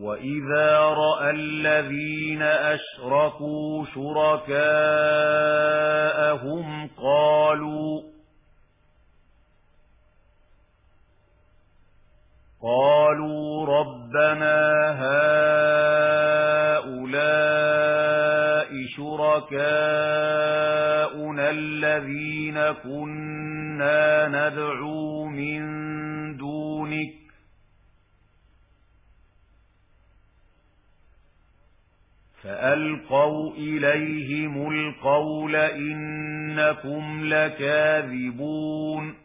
وَإِذَا رَأَى الَّذِينَ أَشْرَكُوا شُرَكَاءَهُمْ قَالُوا رَبَّنَا هَؤُلَاءِ شُرَكَاؤُنَا الَّذِينَ كُنَّا نَدْعُو مِن دُونِكَ فَأَلْقَوْا إِلَيْهِمُ الْقَوْلَ إِنَّكُمْ لَكَاذِبُونَ